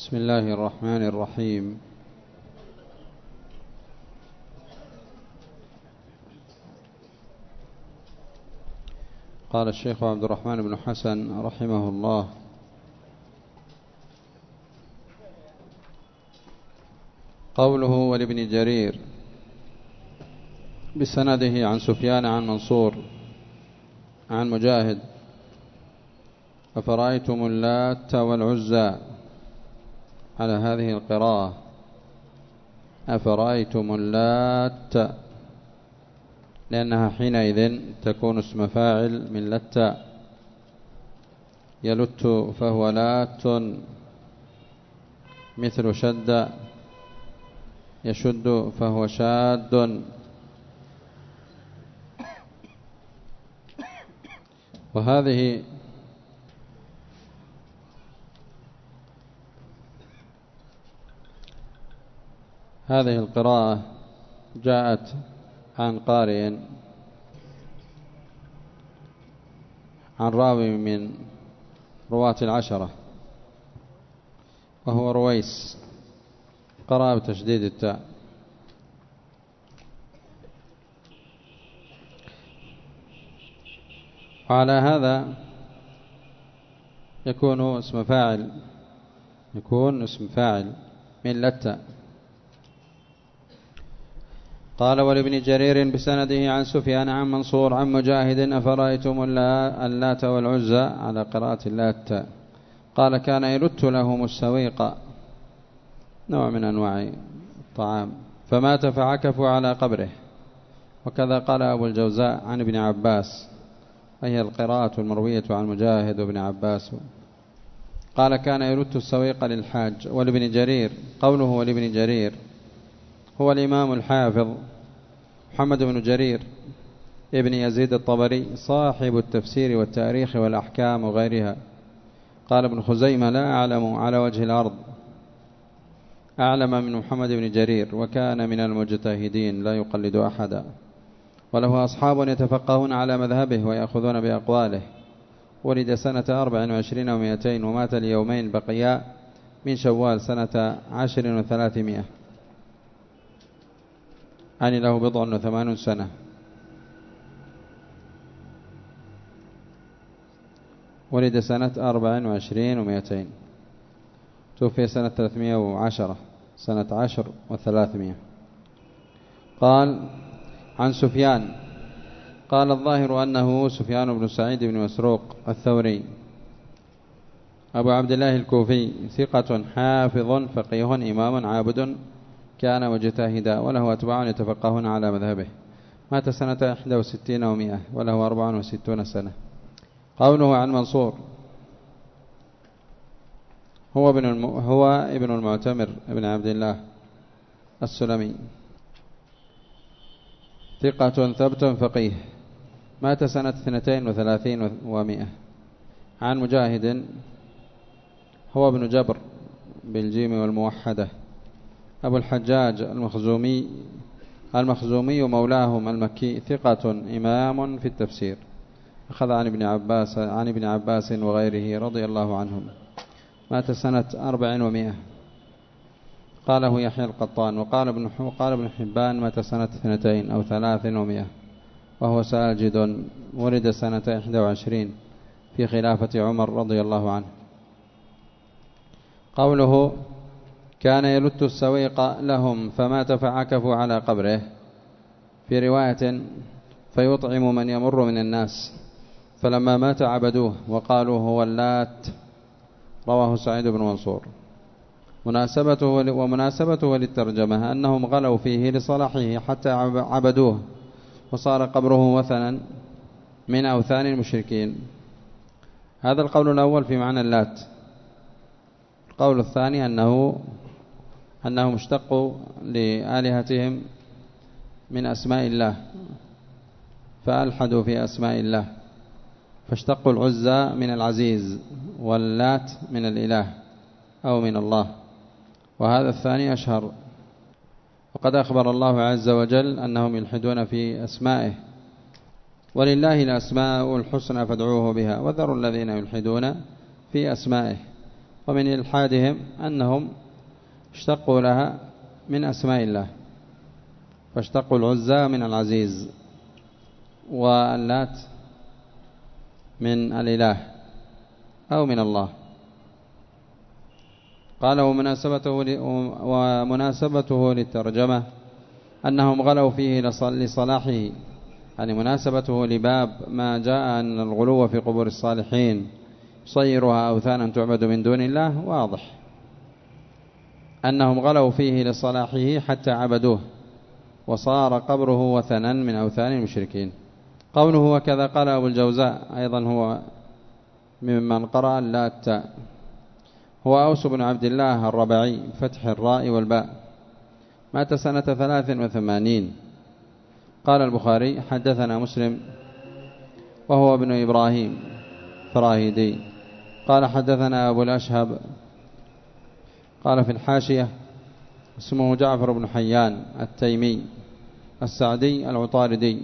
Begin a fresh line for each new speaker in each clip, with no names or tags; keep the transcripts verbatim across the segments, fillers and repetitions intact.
بسم الله الرحمن الرحيم. قال الشيخ عبد الرحمن بن حسن رحمه الله: قوله ولابن جرير بسنده عن سفيان عن منصور عن مجاهد: أفرأيتم اللات والعزى، على هذه القراءة أفرأيتم اللات، لأنها حينئذ تكون اسم فاعل من لت، يلت فهو لات، مثل شد يشد فهو شاد. وهذه هذه القراءة جاءت عن قارئ عن راوي من رواة العشرة، وهو رويس، قرأ بتشديد التاء. وعلى هذا يكون اسم فاعل يكون اسم فاعل من لت. قال ولابن جرير بسنده عن سفيان عن منصور عن مجاهد: أفرأيتم اللات والعزى، على قراءة اللات. قال: كان يلت لهم السويق، نوع من أنواع الطعام، فمات فعكفوا على قبره. وكذا قال أبو الجوزاء عن ابن عباس، وهي القراءة المروية عن مجاهد وابن عباس. قال: كان يلت السويق للحاج. ولابن جرير، قوله ولابن جرير هو الإمام الحافظ محمد بن جرير ابن يزيد الطبري، صاحب التفسير والتاريخ والأحكام وغيرها. قال ابن خزيمة: لا أعلم على وجه الأرض أعلم من محمد بن جرير، وكان من المجتهدين لا يقلد أحدا، وله أصحاب يتفقهون على مذهبه ويأخذون بأقواله. ولد سنة أربع وعشرين ومائتين، ومات ليومين بقيا من شوال سنة عشر وثلاثمائة، يعني له بضع وثمانون سنة. ولد سنة أربع وعشرين ومائتين، توفي سنة ثلاثمائة وعشرة، سنة عشر وثلاثمائة. قال: عن سفيان. قال: الظاهر أنه سفيان بن سعيد بن مسروق الثوري أبو عبد الله الكوفي، ثقة حافظ فقيه إمام عابد، كان مجتهدا، وله أتباع يتفقهون على مذهبه. مات سنة إحدى وستين ومائة، وله أربع وستون سنة. قوله عن منصور هو ابن الم... هو ابن المعتمر ابن عبد الله السلمي، ثقة ثبت فقيه، مات سنة اثنتين وثلاثين ومائة. عن مجاهد هو ابن جبر بالجيم والموحدة، أبو الحجاج المخزومي المخزومي مولاهم المكي، ثقة إمام في التفسير، أخذ عن ابن عباس عن ابن عباس وغيره رضي الله عنهم. مات سنة أربع ومائة، قاله يحيى القطان. وقال ابن وقال ابن حبان: مات سنة اثنتين أو ثلاث ومائة، وهو ساجد، ولد سنة إحدى وعشرين في خلافة عمر رضي الله عنه. قوله: كان يلت السويق لهم فمات فعكفوا على قبره، في رواية: فيطعم من يمر من الناس، فلما مات عبدوه وقالوا هو اللات. رواه سعيد بن منصور. مناسبته ومناسبته للترجمة أنهم غلوا فيه لصلاحه حتى عبدوه، وصار قبره وثنا من أوثان المشركين. هذا القول الأول في معنى اللات. القول الثاني أنه أنه مشتق لآلهتهم من أسماء الله، فألحدوا في أسماء الله، فاشتقوا العزى من العزيز، واللات من الإله أو من الله، وهذا الثاني أشهر. وقد أخبر الله عز وجل أنهم يلحدون في أسمائه: ولله الأسماء الحسنى فادعوه بها، وذروا الذين يلحدون في أسمائه. ومن إلحادهم أنهم اشتقوا لها من أسماء الله، فاشتقوا العزى من العزيز، واللات من الإله أو من الله. قال ومناسبته ومناسبته للترجمة أنهم غلوا فيه لصلاحه، يعني مناسبته لباب ما جاء أن الغلو في قبور الصالحين يصيرها أوثانا تعبد من دون الله واضح، أنهم غلوا فيه لصلاحه حتى عبدوه وصار قبره وثنا من أوثان المشركين. قوله وكذا قال أبو الجوزاء أيضا هو ممن قرأ اللات، هو أوس بن عبد الله الربعي فتح الراء والباء، مات سنة ثلاث وثمانين. قال البخاري حدثنا مسلم وهو ابن إبراهيم فراهيدي قال حدثنا أبو الأشهب قال في الحاشية اسمه جعفر بن حيان التيمي السعدي العطاردي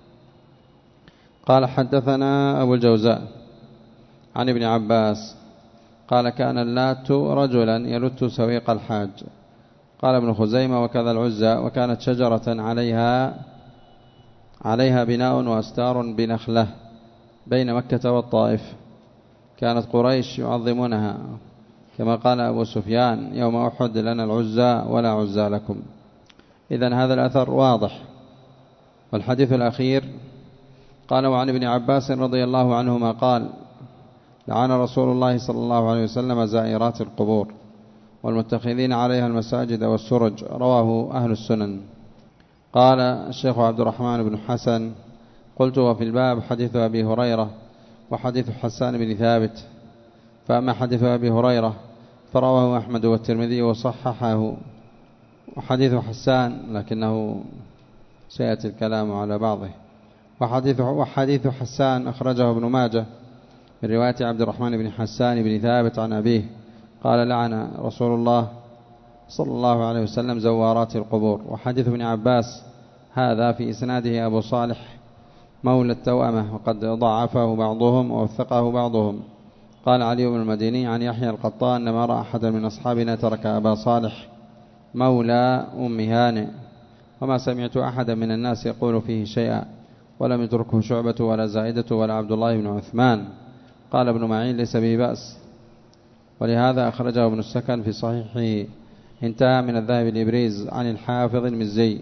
قال حدثنا أبو الجوزاء عن ابن عباس قال كان اللات رجلا يلت سويق الحاج. قال ابن خزيمة وكذا العزى، وكانت شجرة عليها عليها بناء وأستار بنخلة بين مكة والطائف، كانت قريش يعظمونها كما قال أبو سفيان يوم أحد لنا العزى ولا عزى لكم. إذن هذا الأثر واضح. والحديث الأخير قال وعن ابن عباس رضي الله عنهما قال لعن رسول الله صلى الله عليه وسلم زائرات القبور والمتخذين عليها المساجد والسرج، رواه أهل السنن. قال الشيخ عبد الرحمن بن حسن قلت وفي الباب حديث أبي هريرة وحديث حسان بن ثابت، فأما حديث أبي هريرة فرواه أحمد والترمذي وصححه، وحديث حسان لكنه سيأتي الكلام على بعضه، وحديث, وحديث حسان أخرجه ابن ماجه من رواية عبد الرحمن بن حسان بن ثابت عن أبيه قال لعن رسول الله صلى الله عليه وسلم زوارات القبور. وحديث ابن عباس هذا في إسناده أبو صالح مولى التوأمة، وقد ضعفه بعضهم ووثقه بعضهم. قال علي بن المديني عن يحيى القطان ما رأى أحدا من أصحابنا ترك أبا صالح مولى أم هانئ، وما سمعت أحدا من الناس يقول فيه شيئا، ولم يتركه شعبة ولا زائدة ولا عبد الله بن عثمان. قال ابن معين ليس به بأس، ولهذا أخرجه ابن السكن في صحيحه. انتهى من الذهب الإبريز عن الحافظ المزي،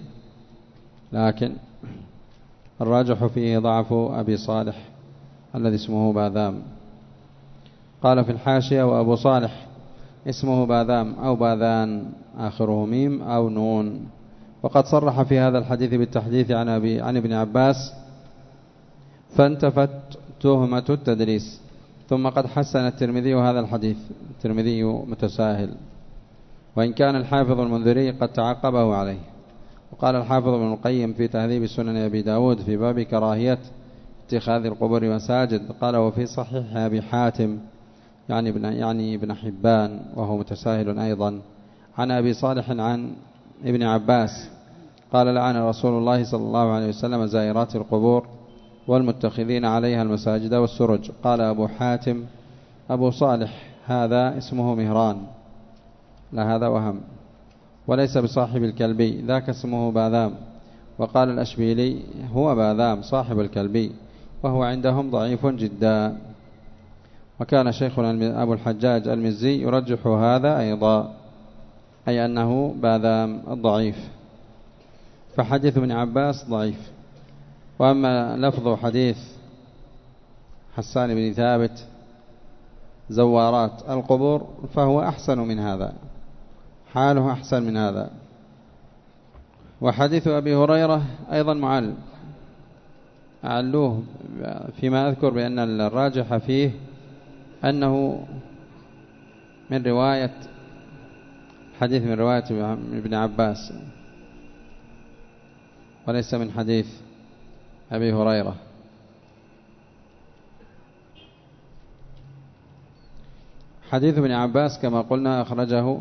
لكن الراجح فيه ضعف أبي صالح الذي اسمه باذام. قال في الحاشية وأبو صالح اسمه باذام أو باذان آخره ميم أو نون. وقد صرح في هذا الحديث بالتحديث عن, أبي عن ابن عباس فانتفت تهمة التدريس. ثم قد حسن الترمذي هذا الحديث، الترمذي متساهل، وإن كان الحافظ المنذري قد تعقبه عليه. وقال الحافظ ابن القيم في تهذيب سنن أبي داود في باب كراهية اتخاذ القبور مساجد قال وفي صحيح أبي حاتم يعني ابن, يعني ابن حبان وهو متساهل أيضا عن أبي صالح عن ابن عباس قال لعن رسول الله صلى الله عليه وسلم زائرات القبور والمتخذين عليها المساجد والسرج. قال أبو حاتم أبو صالح هذا اسمه مهران، لا هذا وهم، وليس بصاحب الكلبي ذاك اسمه باذام. وقال الأشبيلي هو باذام صاحب الكلبي، وهو عندهم ضعيف جدا. وكان شيخنا أبو الحجاج المزي يرجح هذا أيضا، أي أنه باذام الضعيف، فحديث ابن عباس ضعيف. وأما لفظ حديث حسان بن ثابت زوارات القبور فهو أحسن من هذا، حاله أحسن من هذا. وحديث أبي هريرة أيضا معل، أعلوه فيما أذكر بأن الراجح فيه أنه من رواية حديث من رواية ابن عباس وليس من حديث أبي هريرة. حديث ابن عباس كما قلنا أخرجه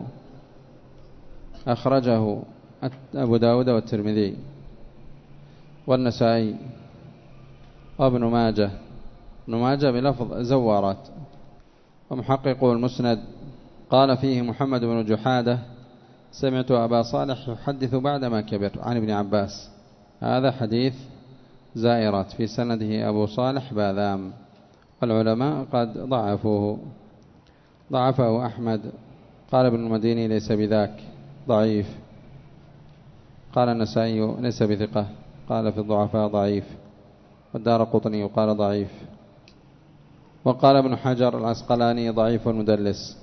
أخرجه أبو داود والترمذي والنسائي وابن ماجه، ابن ماجه بلفظ زوارات. ومحققو المسند قال فيه محمد بن جحادة: سمعت أبا صالح يحدث بعدما كبر عن ابن عباس. هذا حديث زائرات في سنده أبو صالح باذام، والعلماء قد ضعفوه، ضعفه أحمد. قال ابن المديني: ليس بذاك، ضعيف. قال النسائي: ليس بثقة. قال في الضعفاء: ضعيف. والدارقطني قال: ضعيف. وقال ابن حجر العسقلاني: ضعيف المدلس.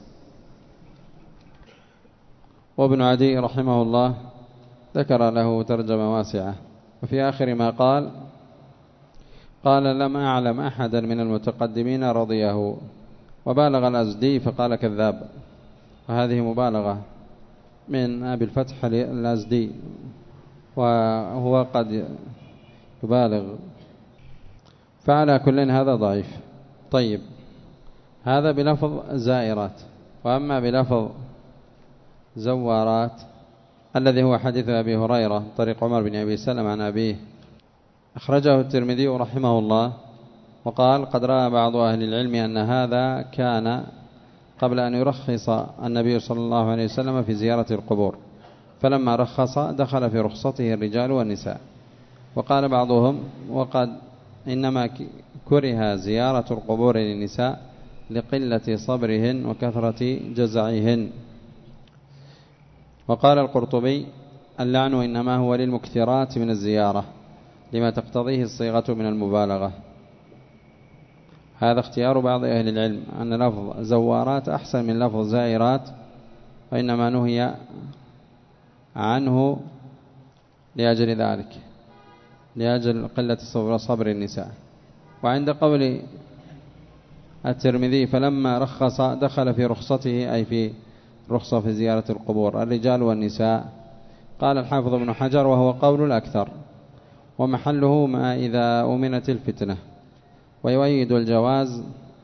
وابن عدي رحمه الله ذكر له ترجمة واسعة، وفي آخر ما قال قال: لم أعلم أحدا من المتقدمين رضيه. وبالغ الأزدي فقال: كذاب. وهذه مبالغة من أبي الفتح الأزدي، وهو قد يبالغ. فعلى كل هذا ضعيف. طيب، هذا بلفظ زائرات. وأما بلفظ زوارات الذي هو حديث أبي هريرة طريق عمر بن أبي سلم عن أبيه، أخرجه الترمذي رحمه الله، وقال: قد رأى بعض أهل العلم أن هذا كان قبل أن يرخص النبي صلى الله عليه وسلم في زيارة القبور، فلما رخص دخل في رخصته الرجال والنساء. وقال بعضهم: وقد إنما كره زيارة القبور للنساء لقلة صبرهن وكثرة جزعهن. وقال القرطبي: اللعن إنما هو للمكثرات من الزيارة لما تقتضيه الصيغة من المبالغة. هذا اختيار بعض أهل العلم، أن لفظ زوارات أحسن من لفظ زائرات، وإنما نهي عنه لأجل ذلك، لأجل قلة صبر النساء. وعند قول الترمذي: فلما رخص دخل في رخصته، أي في رخصة في زيارة القبور الرجال والنساء. قال الحافظ ابن حجر: وهو قول الأكثر، ومحله ما إذا أمنت الفتنة. ويؤيد الجواز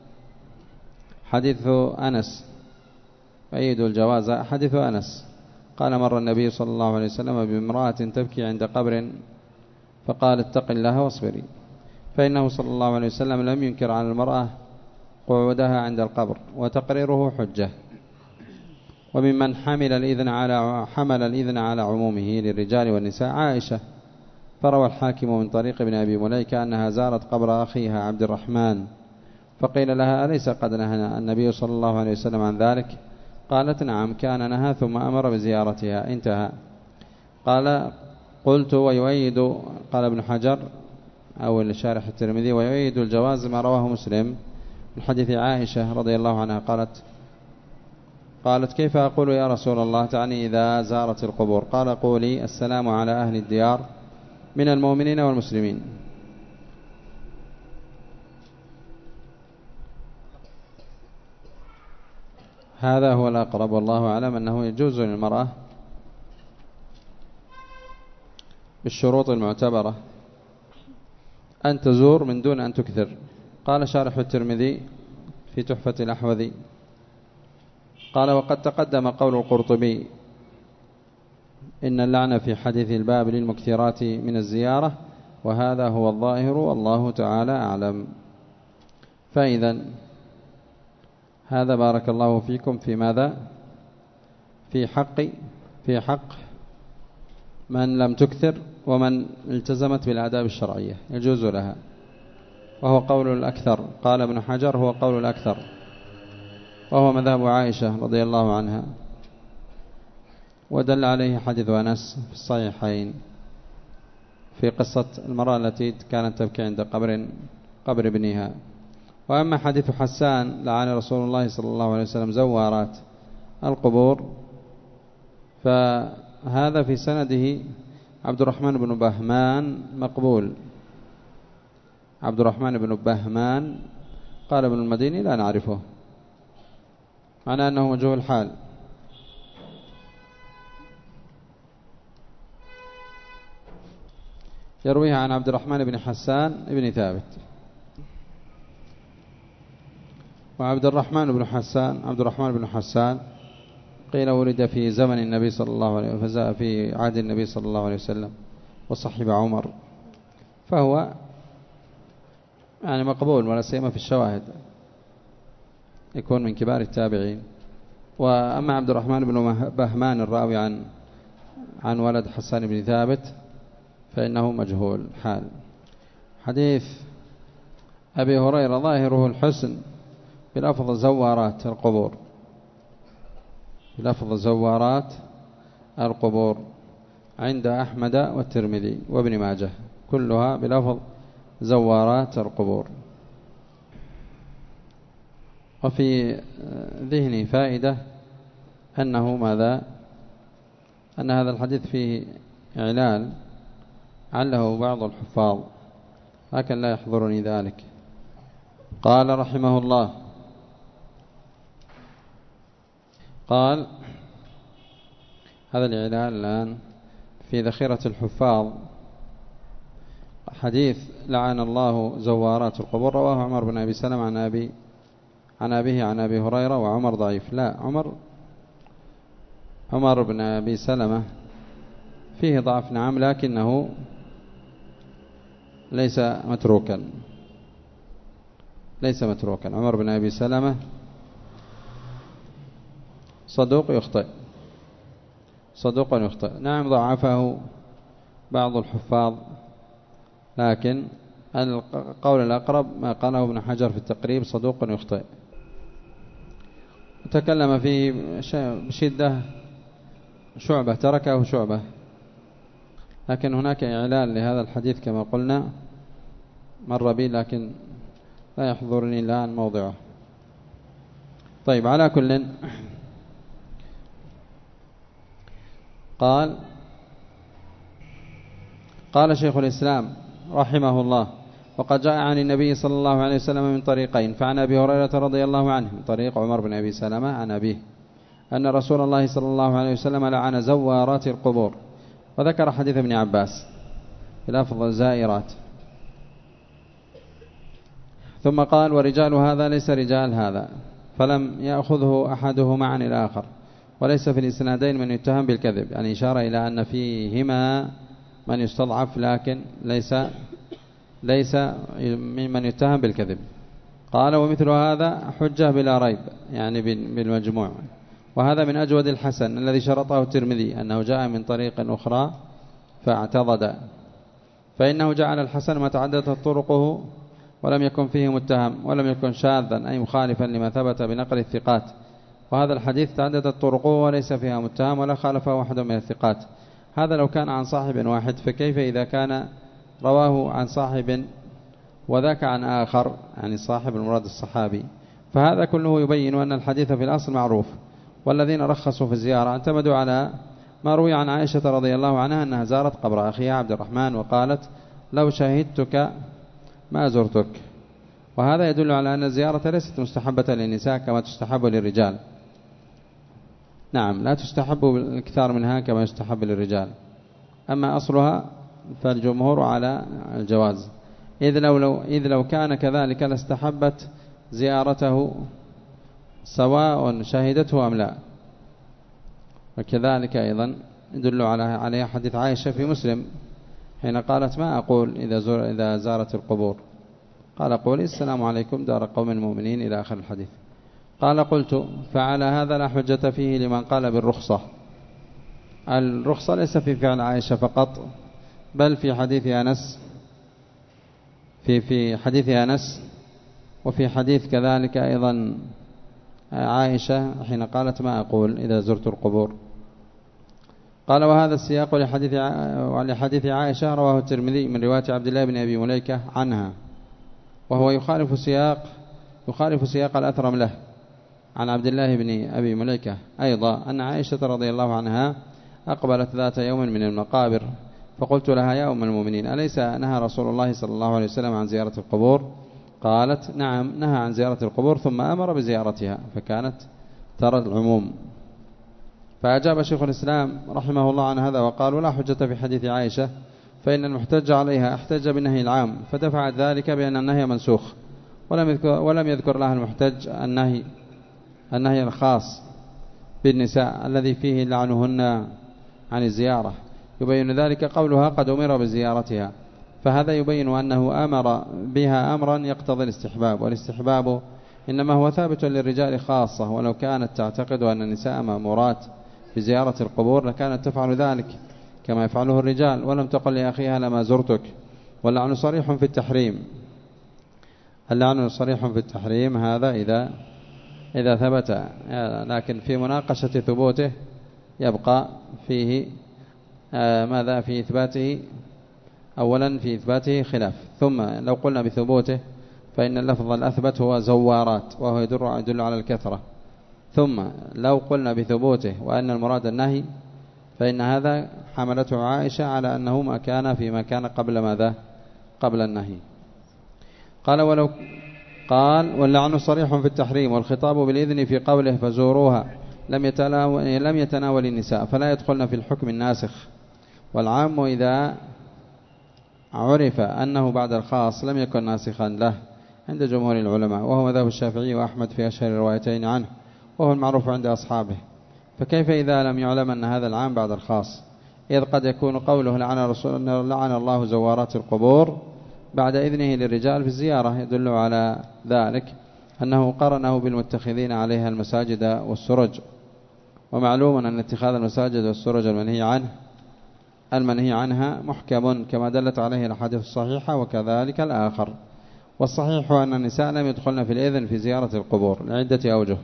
حديث أنس يؤيد الجواز حديث أنس قال: مر النبي صلى الله عليه وسلم بامرأة تبكي عند قبر فقال: اتق الله واصبري. فإنه صلى الله عليه وسلم لم ينكر على المرأة قعودها عند القبر، وتقريره حجة. وممن حمل الإذن على حمل الإذن على عمومه للرجال والنساء عائشة، فروى الحاكم من طريق ابن أبي مليكة أنها زارت قبر أخيها عبد الرحمن، فقيل لها: أليس قد نهى النبي صلى الله عليه وسلم عن ذلك؟ قالت: نعم، كان نهى ثم أمر بزيارتها. انتهى. قال: قلت: ويؤيد، قال ابن حجر أو الشارح الترمذي: ويؤيد الجواز ما رواه مسلم من حديث عائشة رضي الله عنها قالت قالت كيف أقول يا رسول الله، تعني إذا زارت القبور؟ قال: قولي: السلام على أهل الديار من المؤمنين والمسلمين. هذا هو الأقرب، والله أعلم أنه يجوز للمرأة بالشروط المعتبرة أن تزور من دون أن تكثر. قال شارح الترمذي في تحفة الأحوذي قال: وقد تقدم قول القرطبي إن اللعن في حديث الباب للمكثرات من الزيارة، وهذا هو الظاهر والله تعالى أعلم. فإذا هذا بارك الله فيكم في ماذا؟ في حق في حق من لم تكثر ومن التزمت بالآداب الشرعية يجوز لها، وهو قول الأكثر. قال ابن حجر: هو قول الأكثر، وهو مذهب عائشة رضي الله عنها، ودل عليه حديث أنس في الصحيحين في قصة المرأة التي كانت تبكي عند قبر قبر ابنها. وأما حديث حسان لعن رسول الله صلى الله عليه وسلم زوارات القبور، فهذا في سنده عبد الرحمن بن بهمان مقبول. عبد الرحمن بن بهمان قال ابن المديني: لا نعرفه، معنى أنه مجهول الحال. يرويها عن عبد الرحمن بن حسان بن ثابت. وعبد الرحمن بن حسان عبد الرحمن بن حسان قيل ولد في زمن النبي صلى الله عليه وسلم، في عهد النبي صلى الله عليه وسلم، وصحب عمر، فهو يعني مقبول، ولا سيما في الشواهد، يكون من كبار التابعين. وأما عبد الرحمن بن بهمان الراوي عن عن ولد حسان بن ثابت فإنه مجهول حال. حديث أبي هريرة ظاهره الحسن بلفظ زوارات القبور، بلفظ زوارات القبور عند أحمد والترمذي وابن ماجه، كلها بلفظ زوارات القبور. وفي ذهني فائدة أنه ماذا أن هذا الحديث فيه إعلال عله بعض الحفاظ، لكن لا يحضرني ذلك. قال رحمه الله، قال هذا الإعلال الآن في ذخيرة الحفاظ حديث لعن الله زوارات القبور، رواه عمر بن أبي سلمة عن أبي عن أبيه عن أبي هريرة، وعمر ضعيف. لا، عمر عمر بن أبي سلمة فيه ضعف نعم، لكنه ليس متروكا، ليس متروكا. عمر بن أبي سلمة صدوق يخطئ، صدوق يخطئ. نعم ضعفه بعض الحفاظ، لكن القول الأقرب ما قاله ابن حجر في التقريب، صدوق يخطئ. تكلم فيه بشدة شعبة، تركه شعبة، لكن هناك إعلان لهذا الحديث كما قلنا مر بي، لكن لا يحضرني الآن موضعه. طيب، على كل قال قال شيخ الإسلام رحمه الله: وقد جاء عن النبي صلى الله عليه وسلم من طريقين، فعن أبي هريرة رضي الله عنه من طريق عمر بن أبي سلمة عن أبيه أن رسول الله صلى الله عليه وسلم لعن زوارات القبور، وذكر حديث ابن عباس بلفظ زائرات، ثم قال: ورجال هذا ليس رجال هذا، فلم يأخذه أحدهما عن الآخر، وليس في الإسنادين من يتهم بالكذب، يعني إشارة إلى أن فيهما من يستضعف، لكن ليس ليس ممن يتهم بالكذب. قال: ومثل هذا حجة بلا ريب، يعني بالمجموع. وهذا من أجود الحسن الذي شرطه الترمذي، أنه جاء من طريق أخرى فاعتضد، فإنه جعل الحسن ما تعددت طرقه ولم يكن فيه متهم، ولم يكن شاذا أي مخالفا لما ثبت بنقل الثقات. وهذا الحديث تعددت طرقه وليس فيها متهم ولا خالفه أحد من الثقات. هذا لو كان عن صاحب واحد، فكيف إذا كان رواه عن صاحب وذاك عن آخر، يعني صاحب المراد الصحابي؟ فهذا كله يبين أن الحديث في الأصل معروف. والذين رخصوا في الزيارة اعتمدوا على ما روي عن عائشة رضي الله عنها أنها زارت قبر أخيها عبد الرحمن وقالت: لو شهدتك ما زرتك. وهذا يدل على أن الزيارة ليست مستحبة للنساء كما تستحب للرجال. نعم، لا تستحب الكثار منها كما يستحب للرجال، أما أصلها فالجمهور على الجواز، إذ لو, لو, إذ لو كان كذلك لاستحبت زيارته سواء شهدته أم لا. وكذلك أيضا يدل على عليها حديث عائشة في مسلم حين قالت: ما أقول إذا, زور إذا زارت القبور؟ قال: قولي السلام عليكم دار قوم المؤمنين، إلى آخر الحديث. قال: قلت: فعلى هذا لا حجة فيه لمن قال بالرخصة. الرخصة ليس في فعل عائشة فقط، بل في حديث أنس في في حديث أنس وفي حديث كذلك أيضا عائشة حين قالت: ما أقول إذا زرت القبور. قال: وهذا السياق لحديث لحديث عائشة رواه الترمذي من رواية عبد الله بن أبي مليكة عنها، وهو يخالف سياق يخالف سياق الأثرم له عن عبد الله بن أبي مليكة أيضا أن عائشة رضي الله عنها أقبلت ذات يوم من المقابر، فقلت لها: يا أم المؤمنين، أليس نهى رسول الله صلى الله عليه وسلم عن زيارة القبور؟ قالت: نعم، نهى عن زيارة القبور ثم أمر بزيارتها، فكانت ترى العموم. فأجاب شيخ الإسلام رحمه الله عن هذا وقال: ولا حجة في حديث عائشة، فإن المحتج عليها احتج بالنهي العام فدفعت ذلك بأن النهي منسوخ، ولم يذكر, ولم يذكر لها المحتج النهي النهي الخاص بالنساء الذي فيه لعنهن عن الزيارة. يبين ذلك قولها: قد أمر بزيارتها، فهذا يبين أنه أمر بها أمرا يقتضي الاستحباب، والاستحباب إنما هو ثابت للرجال خاصة، ولو كانت تعتقد أن النساء مأمورات بزيارة القبور لكانت تفعل ذلك كما يفعله الرجال، ولم تقل لأخيها لما زرتك. واللعن صريح في التحريم، اللعن صريح في التحريم هذا إذا إذا ثبت، لكن في مناقشة ثبوته يبقى فيه ماذا في إثباته؟ أولا في إثباته خلاف، ثم لو قلنا بثبوته فإن اللفظ الأثبت هو زوارات وهو يدل, يدل على الكثرة، ثم لو قلنا بثبوته وأن المراد النهي فإن هذا حملته عائشة على أنه ما كان فيما كان قبل ماذا؟ قبل النهي. قال ولو قال واللعن صريح في التحريم، والخطاب بالإذن في قوله فزوروها لم يتناول, لم يتناول النساء فلا يدخلن في الحكم الناسخ. والعام إذا عرف أنه بعد الخاص لم يكن ناسخا له عند جمهور العلماء، وهو مذهب الشافعي وأحمد في أشهر الروايتين عنه، وهو المعروف عند أصحابه. فكيف إذا لم يعلم أن هذا العام بعد الخاص؟ إذ قد يكون قوله لعن, رسول لعن الله زوارات القبور بعد إذنه للرجال في الزيارة يدل على ذلك أنه قرنه بالمتخذين عليها المساجد والسرج. ومعلوم أن اتخاذ المساجد والسرج المنهي عنه المنهي عنها محكم كما دلت عليه الأحاديث الصحيحة، وكذلك الآخر. والصحيح أن النساء لم يدخلن في الإذن في زيارة القبور لعدة أوجه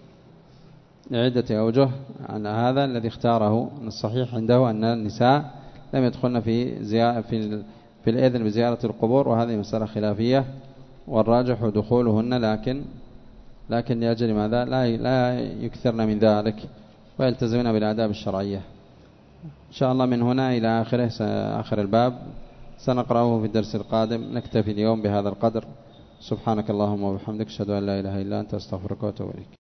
لعدة أوجه عن هذا الذي اختاره. الصحيح عنده أن النساء لم يدخلن في زيارة في في الإذن بزيارة القبور، وهذه مسألة خلافية، والراجح دخولهن، لكن لكن لأجل ماذا لا لا يكثرن من ذلك ويلتزمن بالآداب الشرعية. إن شاء الله من هنا إلى آخره آخر الباب سنقرأه في الدرس القادم. نكتفي اليوم بهذا القدر. سبحانك اللهم وبحمدك، أشهد أن لا إله إلا أنت، أستغفرك وأتوب إليك.